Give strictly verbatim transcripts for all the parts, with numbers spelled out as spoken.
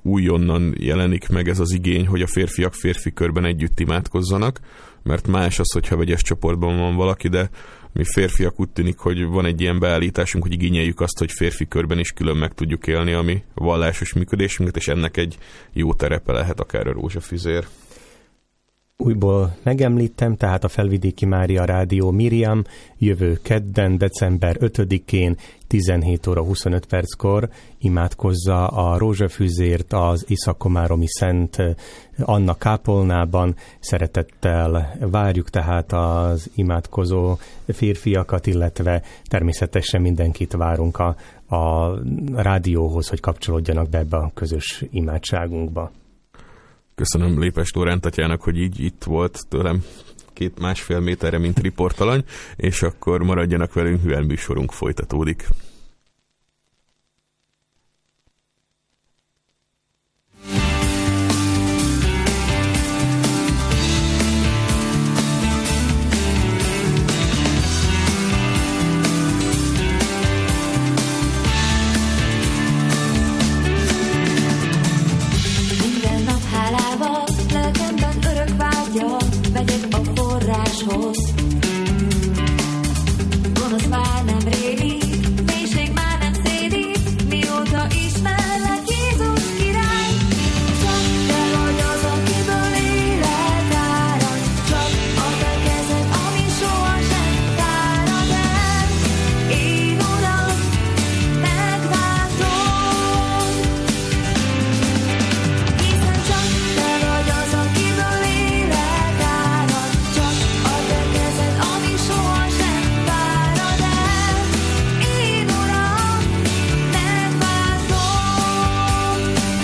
újonnan jelenik meg ez az igény, hogy a férfiak férfi körben együtt imádkozzanak, mert más az, hogyha vegyes csoportban van valaki, de mi férfiak úgy tűnik, hogy van egy ilyen beállításunk, hogy igényeljük azt, hogy férfi körben is külön meg tudjuk élni a mi vallásos működésünket, és ennek egy jó terepe lehet akár a rózsafüzér. Újból megemlítem, tehát a Felvidéki Mária Rádió Miriam jövő kedden, december ötödikén tizenhét óra huszonöt perckor imádkozza a rózsafüzért az Észak-Komáromi Szent Anna kápolnában. Szeretettel várjuk tehát az imádkozó férfiakat, illetve természetesen mindenkit várunk a, a rádióhoz, hogy kapcsolódjanak be ebbe a közös imádságunkba. Köszönöm Lépes Lórán Tatyának, hogy így itt volt tőlem két másfél méterre, mint riportalany, és akkor maradjanak velünk, mivel műsorunk folytatódik. Gonosz már nem régi, mélység már nem szédít, mióta ismerlek, Jézus király. Csak te vagy az, akiből élet árad, csak a te kezed, ami sohasem fárad el. Én Uram, megváltom, hiszen csak te vagy az, akiből élet árad, csak a te kezed, ami sohasem fárad el. Én Uram, megváltom.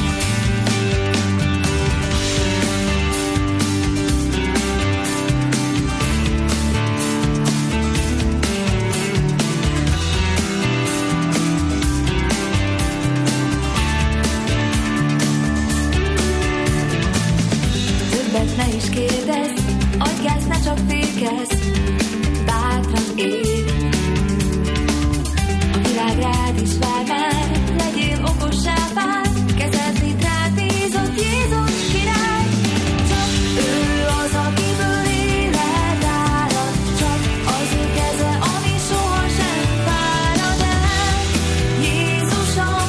Többet ne is kérdezz, adj gázt, ne csak fékezz, bátran élj. A világ rád is vár már, legyél okossá vár, kezedét rád bízott, Jézus király. Csak ő az, akiből élet árad, csak az ő keze, ami sohasem fárad el. Jézusom,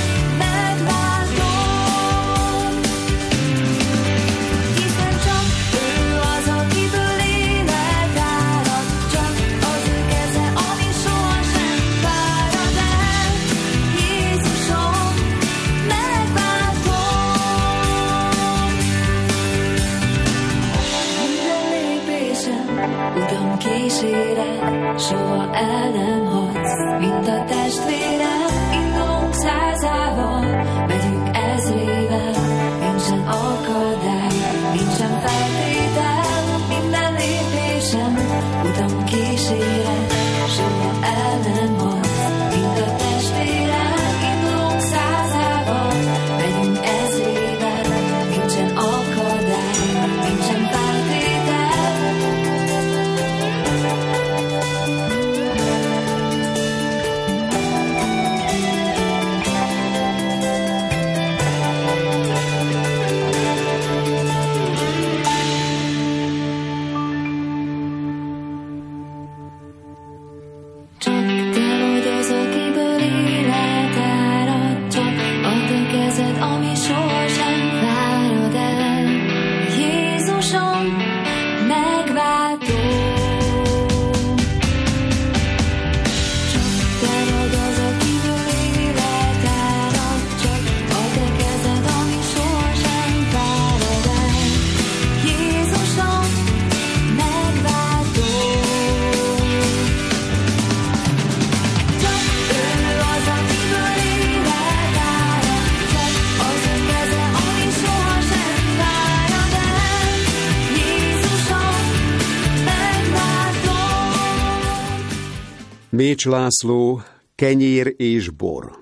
megváltom, hiszen csak ő az, akiből élet árad, csak az ő keze, ami sohasem fárad el. Jézusom, megváltom. Minden lépésem utam kíséred, soha el nem hagysz, mint a testvérem. Indulunk százával, megyünk ezrével, nincsen akadály, nincsen feltétel. Minden lépésem utam kíséred, soha el nem hagysz, mint a testvérem. Indulunk százával, megyünk ezrével, nincsen akadály, nincsen feltétel. Csak te vagy az, akiből élet árad, csak a te kezed, ami sohasem fárad el. Jézusom, megváltó. Csak te vagy az, akiből élet árad, csak a te kezed, ami sohasem fárad el. Jézusom, megváltó. Csak ő az, akiből élet árad, csak az ő keze, ami sohasem fárad el. Jézusom, megváltom. Mécs László, Kenyér és bor.